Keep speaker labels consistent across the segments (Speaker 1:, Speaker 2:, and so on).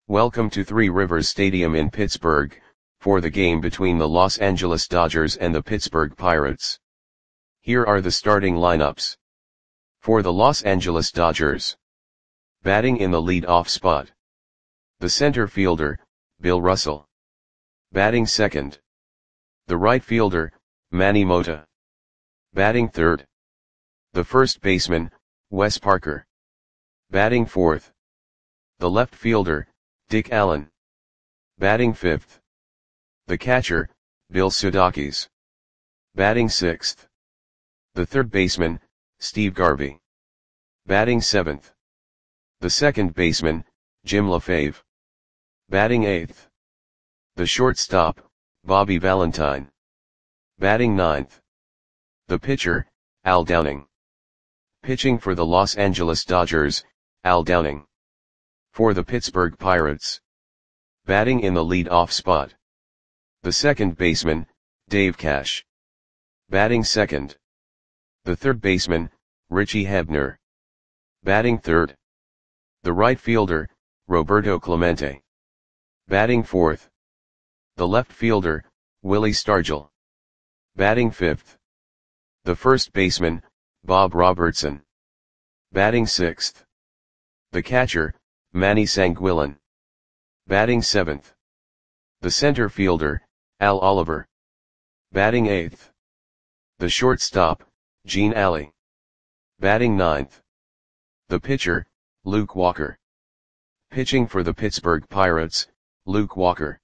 Speaker 1: Welcome to Three Rivers Stadium in Pittsburgh, for the game between the Los Angeles Dodgers and the Pittsburgh Pirates. Here are the starting lineups. For the Los Angeles Dodgers. Batting in the lead-off spot. The center fielder, Bill Russell. Batting second. The right fielder, Manny Mota. Batting third. The first baseman, Wes Parker. Batting fourth. The left fielder, Dick Allen. Batting fifth. The catcher, Bill Sudakis. Batting sixth. The third baseman, Steve Garvey. Batting seventh. The second baseman, Jim LaFave. Batting eighth. The shortstop, Bobby Valentine. Batting ninth. The pitcher, Al Downing. Pitching for the Los Angeles Dodgers, Al Downing. For the Pittsburgh Pirates. Batting in the lead-off spot. The second baseman, Dave Cash. Batting second. The third baseman, Richie Hebner. Batting third. The right fielder, Roberto Clemente. Batting fourth. The left fielder, Willie Stargell. Batting fifth. The first baseman, Bob Robertson. Batting sixth. The catcher, Manny Sanguillen. Batting seventh. The center fielder, Al Oliver. Batting eighth. The shortstop, Gene Alley. Batting ninth. The pitcher, Luke Walker. Pitching for the Pittsburgh Pirates, Luke Walker.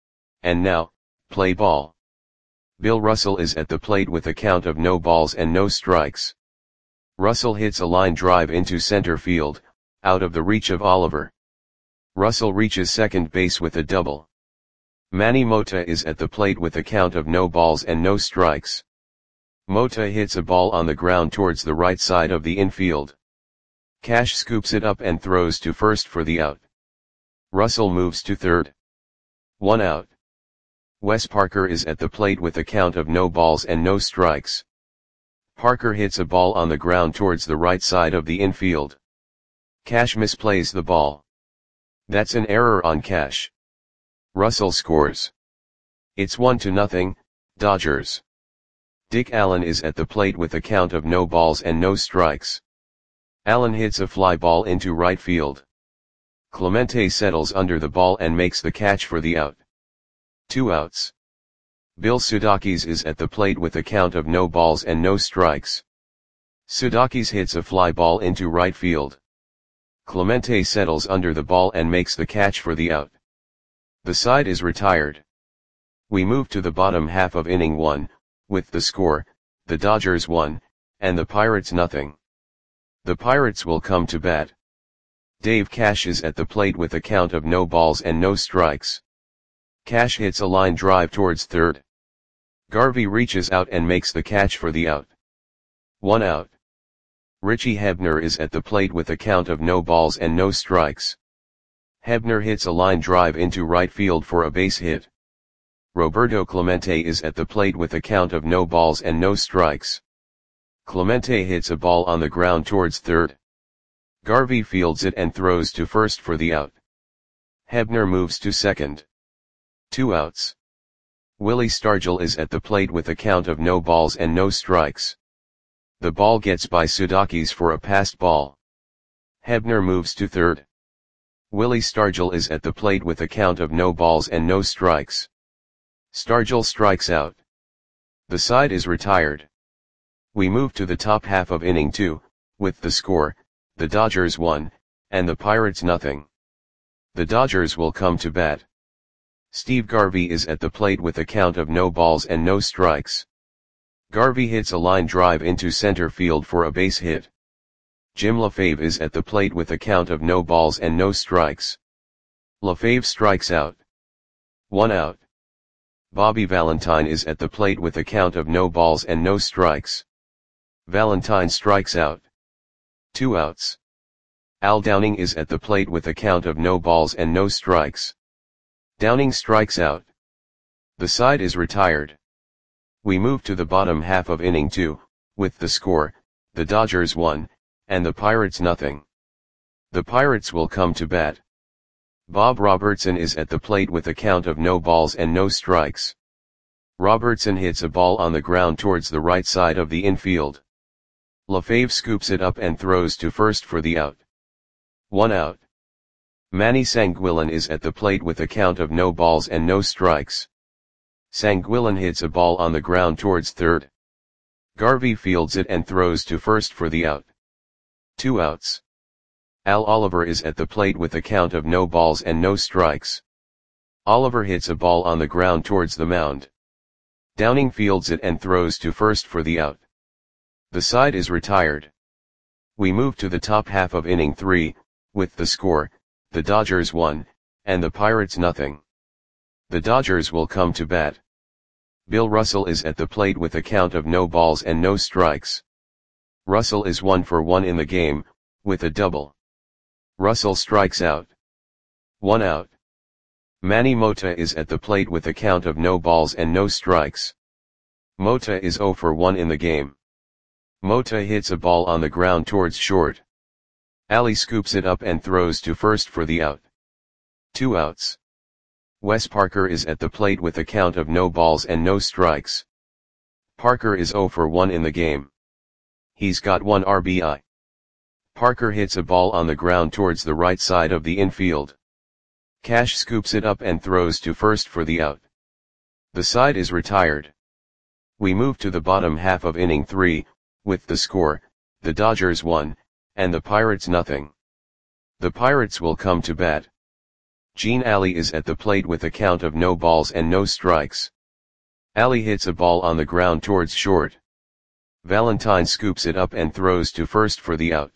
Speaker 1: And now, play ball. Bill Russell is at the plate with a count of no balls and no strikes. Russell hits a line drive into center field, out of the reach of Oliver. Russell reaches second base with a double. Manny Mota is at the plate with a count of no balls and no strikes. Mota hits a ball on the ground towards the right side of the infield. Cash scoops it up and throws to first for the out. Russell moves to third. 1 out. Wes Parker is at the plate with a count of no balls and no strikes. Parker hits a ball on the ground towards the right side of the infield. Cash misplays the ball. That's an error on Cash. Russell scores. It's 1-0, Dodgers. Dick Allen is at the plate with a count of no balls and no strikes. Allen hits a fly ball into right field. Clemente settles under the ball and makes the catch for the out. 2 outs. Bill Sudakis is at the plate with a count of no balls and no strikes. Sudakis hits a fly ball into right field. Clemente settles under the ball and makes the catch for the out. The side is retired. We move to the bottom half of inning 1, with the score, the Dodgers 1, and the Pirates 0. The Pirates will come to bat. Dave Cash is at the plate with a count of no balls and no strikes. Cash hits a line drive towards third. Garvey reaches out and makes the catch for the out. 1 out. Richie Hebner is at the plate with a count of no balls and no strikes. Hebner hits a line drive into right field for a base hit. Roberto Clemente is at the plate with a count of no balls and no strikes. Clemente hits a ball on the ground towards third. Garvey fields it and throws to first for the out. Hebner moves to second. 2 outs. Willie Stargell is at the plate with a count of no balls and no strikes. The ball gets by Sudakis for a passed ball. Hebner moves to third. Willie Stargell is at the plate with a count of no balls and no strikes. Stargell strikes out. The side is retired. We move to the top half of inning 2, with the score, the Dodgers 1, and the Pirates 0. The Dodgers will come to bat. Steve Garvey is at the plate with a count of no balls and no strikes. Garvey hits a line drive into center field for a base hit. Jim LaFave is at the plate with a count of no balls and no strikes. LaFave strikes out. 1 out. Bobby Valentine is at the plate with a count of no balls and no strikes. Valentine strikes out. 2 outs. Al Downing is at the plate with a count of no balls and no strikes. Downing strikes out. The side is retired. We move to the bottom half of inning 2, with the score, the Dodgers 1, and the Pirates 0. The Pirates will come to bat. Bob Robertson is at the plate with a count of no balls and no strikes. Robertson hits a ball on the ground towards the right side of the infield. LaFave scoops it up and throws to first for the out. 1 out. Manny Sanguillen is at the plate with a count of no balls and no strikes. Sanguillen hits a ball on the ground towards third. Garvey fields it and throws to first for the out. 2 outs. Al Oliver is at the plate with a count of no balls and no strikes. Oliver hits a ball on the ground towards the mound. Downing fields it and throws to first for the out. The side is retired. We move to the top half of inning 3, with the score, the Dodgers 1, and the Pirates nothing. The Dodgers will come to bat. Bill Russell is at the plate with a count of no balls and no strikes. Russell is 1 for 1 in the game, with a double. Russell strikes out. 1 out. Manny Mota is at the plate with a count of no balls and no strikes. Mota is 0 for 1 in the game. Mota hits a ball on the ground towards short. Ali scoops it up and throws to first for the out. 2 outs. Wes Parker is at the plate with a count of no balls and no strikes. Parker is 0 for 1 in the game. He's got 1 RBI. Parker hits a ball on the ground towards the right side of the infield. Cash scoops it up and throws to first for the out. The side is retired. We move to the bottom half of inning 3, with the score, the Dodgers 1, and the Pirates nothing. The Pirates will come to bat. Gene Alley is at the plate with a count of no balls and no strikes. Alley hits a ball on the ground towards short. Valentine scoops it up and throws to first for the out.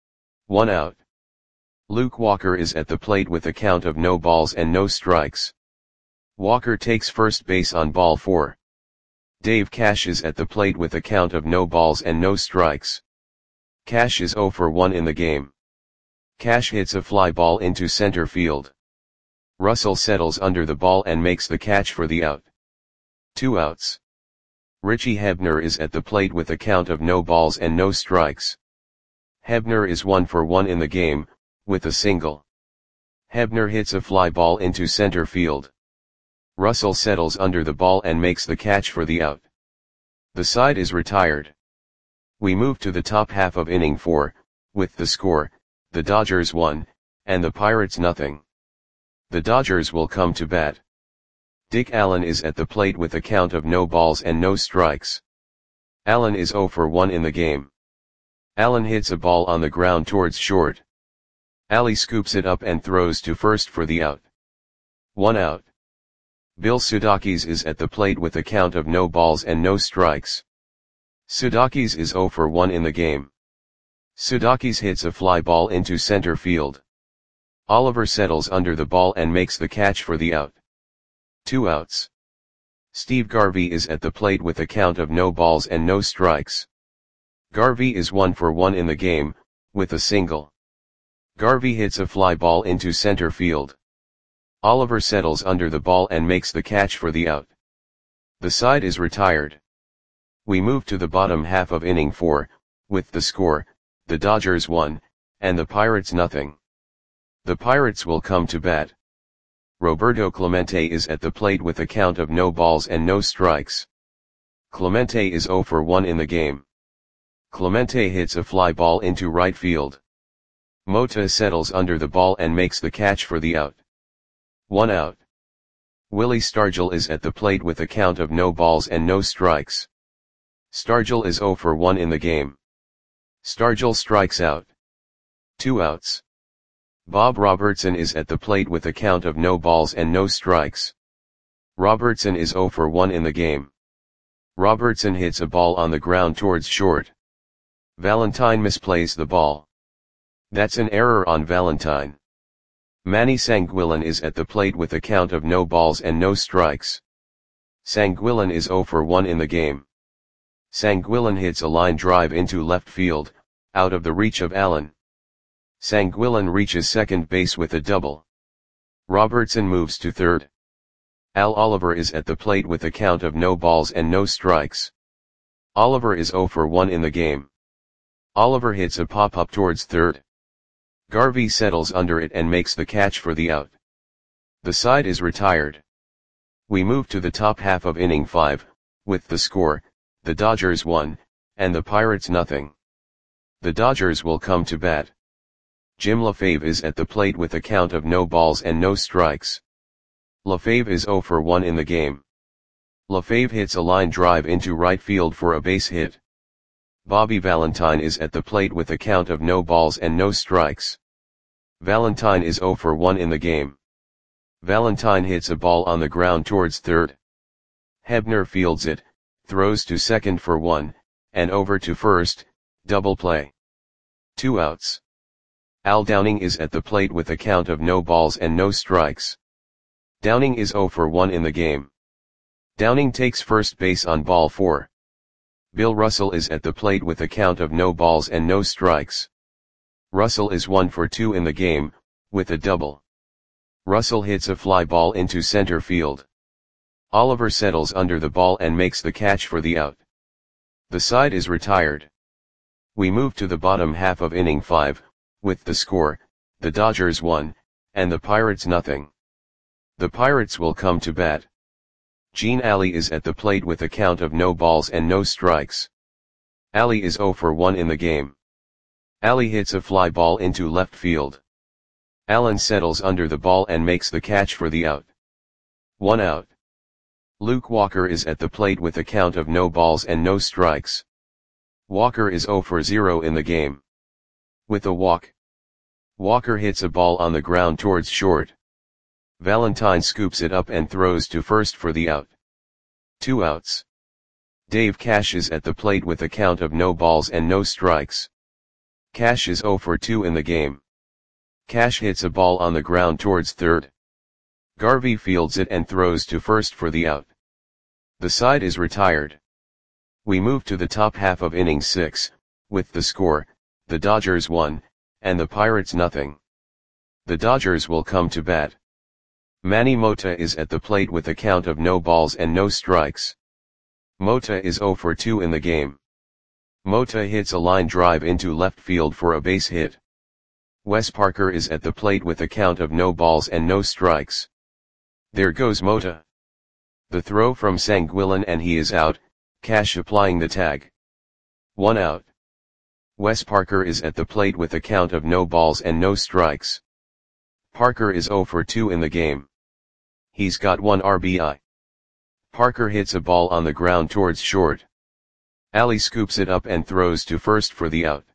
Speaker 1: 1 out. Luke Walker is at the plate with a count of no balls and no strikes. Walker takes first base on ball 4. Dave Cash is at the plate with a count of no balls and no strikes. Cash is 0 for 1 in the game. Cash hits a fly ball into center field. Russell settles under the ball and makes the catch for the out. 2 outs. Richie Hebner is at the plate with a count of no balls and no strikes. Hebner is 1 for 1 in the game, with a single. Hebner hits a fly ball into center field. Russell settles under the ball and makes the catch for the out. The side is retired. We move to the top half of inning 4, with the score, the Dodgers 1, and the Pirates nothing. The Dodgers will come to bat. Dick Allen is at the plate with a count of no balls and no strikes. Allen is 0 for 1 in the game. Allen hits a ball on the ground towards short. Ali scoops it up and throws to first for the out. 1 out. Bill Sudakis is at the plate with a count of no balls and no strikes. Sudakis is 0 for 1 in the game. Sudakis hits a fly ball into center field. Oliver settles under the ball and makes the catch for the out. 2 outs. Steve Garvey is at the plate with a count of no balls and no strikes. Garvey is 1 for 1 in the game, with a single. Garvey hits a fly ball into center field. Oliver settles under the ball and makes the catch for the out. The side is retired. We move to the bottom half of inning 4, with the score, the Dodgers 1, and the Pirates nothing. The Pirates will come to bat. Roberto Clemente is at the plate with a count of no balls and no strikes. Clemente is 0 for 1 in the game. Clemente hits a fly ball into right field. Mota settles under the ball and makes the catch for the out. 1 out. Willie Stargell is at the plate with a count of no balls and no strikes. Stargell is 0 for 1 in the game. Stargell strikes out. 2 outs. Bob Robertson is at the plate with a count of no balls and no strikes. Robertson is 0 for 1 in the game. Robertson hits a ball on the ground towards short. Valentine misplays the ball. That's an error on Valentine. Manny Sanguillen is at the plate with a count of no balls and no strikes. Sanguillen is 0 for 1 in the game. Sanguillen hits a line drive into left field, out of the reach of Allen. Sanguillen reaches second base with a double. Robertson moves to third. Al Oliver is at the plate with a count of no balls and no strikes. Oliver is 0 for 1 in the game. Oliver hits a pop-up towards third. Garvey settles under it and makes the catch for the out. The side is retired. We move to the top half of inning 5, with the score, the Dodgers 1, and the Pirates nothing. The Dodgers will come to bat. Jim LaFave is at the plate with a count of no balls and no strikes. LaFave is 0 for 1 in the game. LaFave hits a line drive into right field for a base hit. Bobby Valentine is at the plate with a count of no balls and no strikes. Valentine is 0 for 1 in the game. Valentine hits a ball on the ground towards third. Hebner fields it, throws to second for 1, and over to first, double play. 2 outs. Al Downing is at the plate with a count of no balls and no strikes. Downing is 0 for 1 in the game. Downing takes first base on ball 4. Bill Russell is at the plate with a count of no balls and no strikes. Russell is 1 for 2 in the game, with a double. Russell hits a fly ball into center field. Oliver settles under the ball and makes the catch for the out. The side is retired. We move to the bottom half of inning 5, with the score, the Dodgers 1, and the Pirates nothing. The Pirates will come to bat. Gene Alley is at the plate with a count of no balls and no strikes. Alley is 0 for 1 in the game. Alley hits a fly ball into left field. Allen settles under the ball and makes the catch for the out. 1 out. Luke Walker is at the plate with a count of no balls and no strikes. Walker is 0 for 0 in the game. With a walk, Walker hits a ball on the ground towards short. Valentine scoops it up and throws to first for the out. 2 outs. Dave Cash is at the plate with a count of no balls and no strikes. Cash is 0 for 2 in the game. Cash hits a ball on the ground towards third. Garvey fields it and throws to first for the out. The side is retired. We move to the top half of inning 6, with the score, the Dodgers 1, and the Pirates nothing. The Dodgers will come to bat. Manny Mota is at the plate with a count of no balls and no strikes. Mota is 0 for 2 in the game. Mota hits a line drive into left field for a base hit. Wes Parker is at the plate with a count of no balls and no strikes. There goes Mota. The throw from Sanguillen and he is out, Cash applying the tag. 1 out. Wes Parker is at the plate with a count of no balls and no strikes. Parker is 0 for 2 in the game. He's got 1 RBI. Parker hits a ball on the ground towards short. Alley scoops it up and throws to first for the out.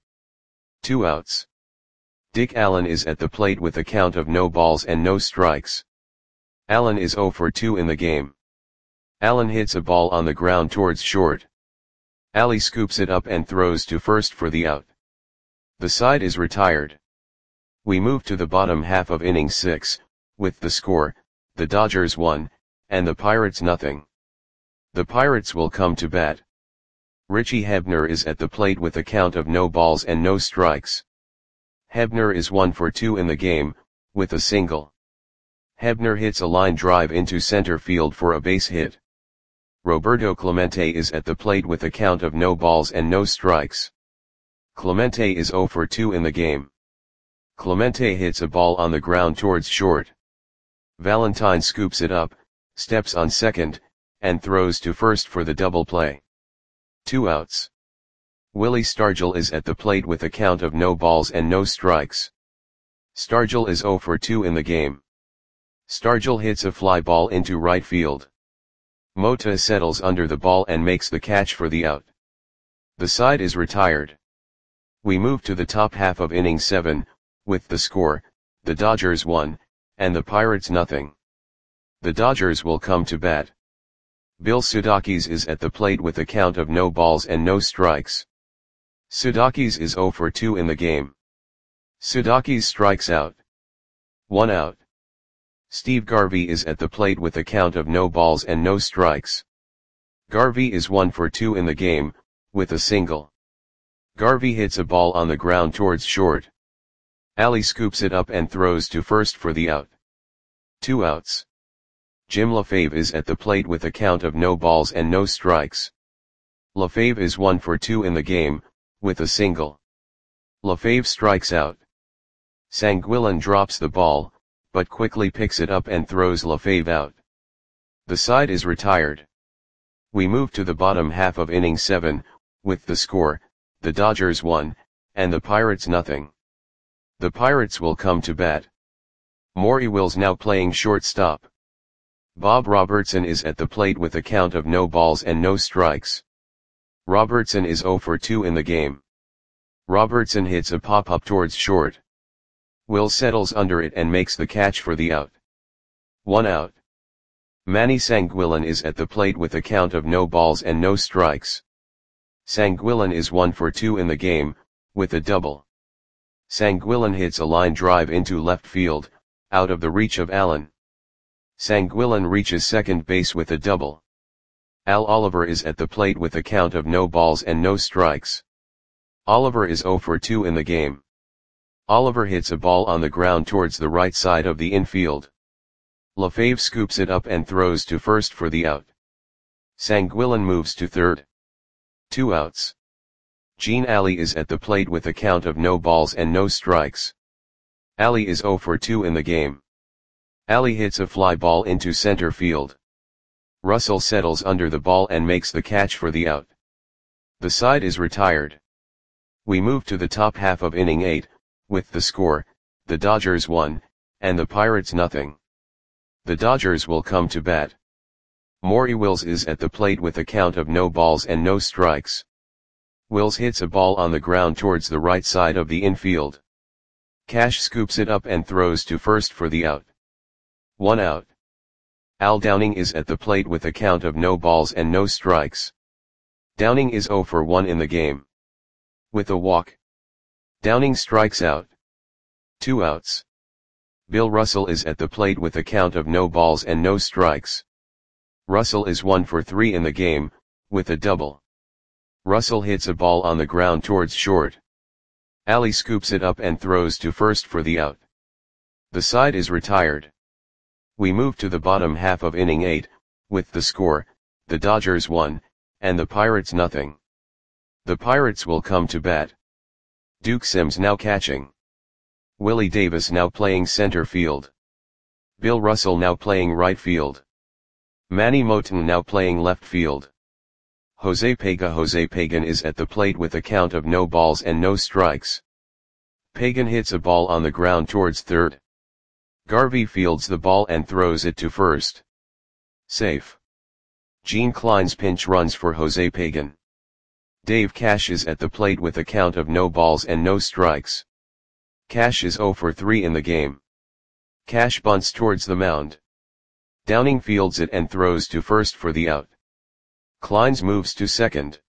Speaker 1: 2 outs. Dick Allen is at the plate with a count of no balls and no strikes. Allen is 0 for 2 in the game. Allen hits a ball on the ground towards short. Alley scoops it up and throws to first for the out. The side is retired. We move to the bottom half of inning 6, with the score, the Dodgers 1, and the Pirates nothing. The Pirates will come to bat. Richie Hebner is at the plate with a count of no balls and no strikes. Hebner is 1 for 2 in the game, with a single. Hebner hits a line drive into center field for a base hit. Roberto Clemente is at the plate with a count of no balls and no strikes. Clemente is 0 for 2 in the game. Clemente hits a ball on the ground towards short. Valentine scoops it up, steps on second, and throws to first for the double play. 2 outs. Willie Stargell is at the plate with a count of no balls and no strikes. Stargell is 0 for 2 in the game. Stargell hits a fly ball into right field. Mota settles under the ball and makes the catch for the out. The side is retired. We move to the top half of inning 7, with the score, the Dodgers 1, and the Pirates nothing. The Dodgers will come to bat. Bill Sudakis is at the plate with a count of no balls and no strikes. Sudakis is 0 for 2 in the game. Sudakis strikes out. 1 out. Steve Garvey is at the plate with a count of no balls and no strikes. Garvey is 1 for 2 in the game, with a single. Garvey hits a ball on the ground towards short. Alley scoops it up and throws to first for the out. 2 outs. Jim LaFave is at the plate with a count of no balls and no strikes. LaFave is 1 for 2 in the game, with a single. LaFave strikes out. Sanguillen drops the ball, but quickly picks it up and throws LaFave out. The side is retired. We move to the bottom half of inning 7, with the score, the Dodgers 1, and the Pirates nothing. The Pirates will come to bat. Maury Wills now playing shortstop. Bob Robertson is at the plate with a count of no balls and no strikes. Robertson is 0 for 2 in the game. Robertson hits a pop-up towards short. Wills settles under it and makes the catch for the out. 1 out. Manny Sanguillen is at the plate with a count of no balls and no strikes. Sanguillen is 1 for 2 in the game, with a double. Sanguillen hits a line drive into left field, out of the reach of Allen. Sanguillen reaches second base with a double. Al Oliver is at the plate with a count of no balls and no strikes. Oliver is 0 for 2 in the game. Oliver hits a ball on the ground towards the right side of the infield. LaFave scoops it up and throws to first for the out. Sanguillen moves to third. 2 outs. Gene Alley is at the plate with a count of no balls and no strikes. Alley is 0 for 2 in the game. Alley hits a fly ball into center field. Russell settles under the ball and makes the catch for the out. The side is retired. We move to the top half of inning 8, with the score, the Dodgers 1, and the Pirates nothing. The Dodgers will come to bat. Maury Wills is at the plate with a count of no balls and no strikes. Wills hits a ball on the ground towards the right side of the infield. Cash scoops it up and throws to first for the out. 1 out. Al Downing is at the plate with a count of no balls and no strikes. Downing is 0 for 1 in the game. With a walk, Downing strikes out. 2 outs. Bill Russell is at the plate with a count of no balls and no strikes. Russell is 1 for 3 in the game, with a double. Russell hits a ball on the ground towards short. Alley scoops it up and throws to first for the out. The side is retired. We move to the bottom half of inning 8, with the score, the Dodgers 1, and the Pirates nothing. The Pirates will come to bat. Duke Sims now catching. Willie Davis now playing center field. Bill Russell now playing right field. Manny Moten now playing left field. Jose Pagan is at the plate with a count of no balls and no strikes. Pagan hits a ball on the ground towards third. Garvey fields the ball and throws it to first. Safe. Gene Klein's pinch runs for Jose Pagan. Dave Cash is at the plate with a count of no balls and no strikes. Cash is 0 for 3 in the game. Cash bunts towards the mound. Downing fields it and throws to first for the out. Kleins moves to second.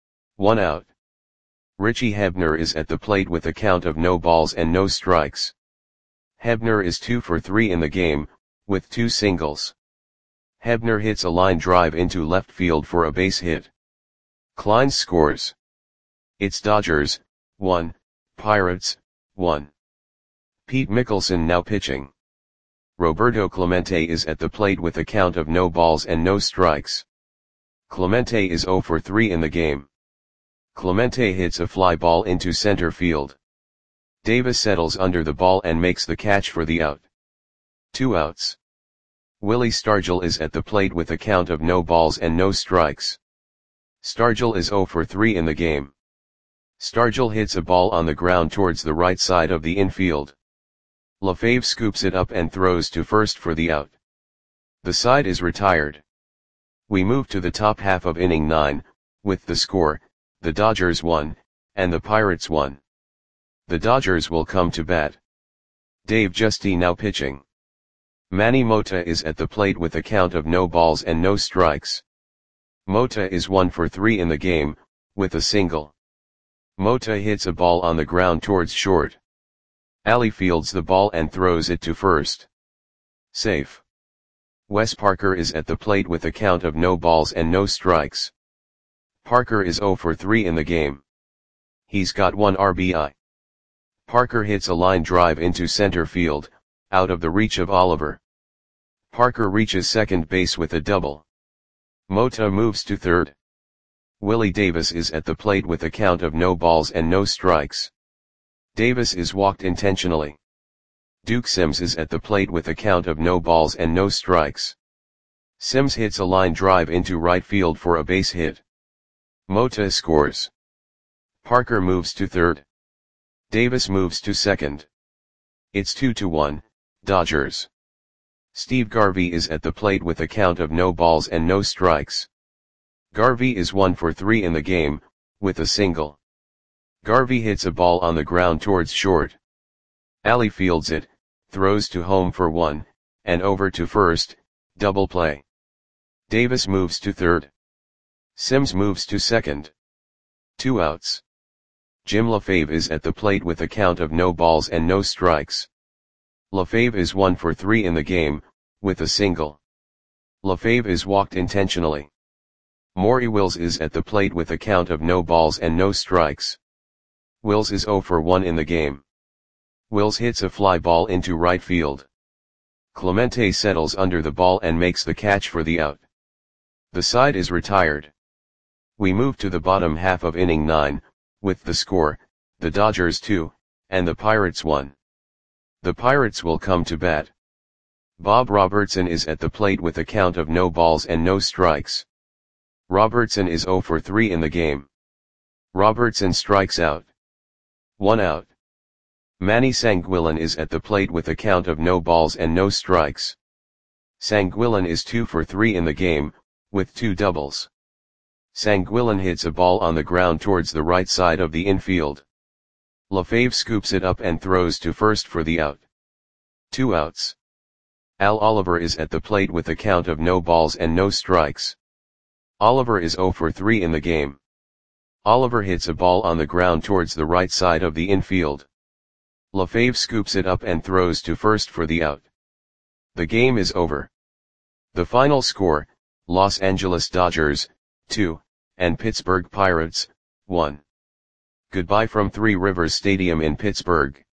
Speaker 1: 1 out. Richie Hebner is at the plate with a count of no balls and no strikes. Hebner is 2 for 3 in the game, with 2 singles. Hebner hits a line drive into left field for a base hit. Kleins scores. It's Dodgers, 1, Pirates, 1. Pete Mickelson now pitching. Roberto Clemente is at the plate with a count of no balls and no strikes. Clemente is 0 for 3 in the game. Clemente hits a fly ball into center field. Davis settles under the ball and makes the catch for the out. 2 outs. Willie Stargell is at the plate with a count of no balls and no strikes. Stargell is 0 for 3 in the game. Stargell hits a ball on the ground towards the right side of the infield. LaFave scoops it up and throws to first for the out. The side is retired. We move to the top half of inning 9, with the score, the Dodgers 1, and the Pirates 1. The Dodgers will come to bat. Dave Giusti now pitching. Manny Mota is at the plate with a count of no balls and no strikes. Mota is 1 for 3 in the game, with a single. Mota hits a ball on the ground towards short. Alley fields the ball and throws it to first. Safe. Wes Parker is at the plate with a count of no balls and no strikes. Parker is 0 for 3 in the game. He's got 1 RBI. Parker hits a line drive into center field, out of the reach of Oliver. Parker reaches second base with a double. Mota moves to third. Willie Davis is at the plate with a count of no balls and no strikes. Davis is walked intentionally. Duke Sims is at the plate with a count of no balls and no strikes. Sims hits a line drive into right field for a base hit. Mota scores. Parker moves to third. Davis moves to second. It's 2-1, Dodgers. Steve Garvey is at the plate with a count of no balls and no strikes. Garvey is 1 for 3 in the game, with a single. Garvey hits a ball on the ground towards short. Alley fields it, throws to home for 1, and over to first, double play. Davis moves to third. Sims moves to second. 2 outs. Jim LaFave is at the plate with a count of no balls and no strikes. LaFave is 1 for 3 in the game, with a single. LaFave is walked intentionally. Maury Wills is at the plate with a count of no balls and no strikes. Wills is 0 for 1 in the game. Wills hits a fly ball into right field. Clemente settles under the ball and makes the catch for the out. The side is retired. We move to the bottom half of inning 9, with the score, the Dodgers 2, and the Pirates 1. The Pirates will come to bat. Bob Robertson is at the plate with a count of no balls and no strikes. Robertson is 0 for 3 in the game. Robertson strikes out. 1 out. Manny Sanguillen is at the plate with a count of no balls and no strikes. Sanguillen is 2 for 3 in the game, with 2 doubles. Sanguillen hits a ball on the ground towards the right side of the infield. LaFave scoops it up and throws to first for the out. 2 outs. Al Oliver is at the plate with a count of no balls and no strikes. Oliver is 0 for 3 in the game. Oliver hits a ball on the ground towards the right side of the infield. LaFave scoops it up and throws to first for the out. The game is over. The final score, Los Angeles Dodgers, 2, and Pittsburgh Pirates, 1. Goodbye from Three Rivers Stadium in Pittsburgh.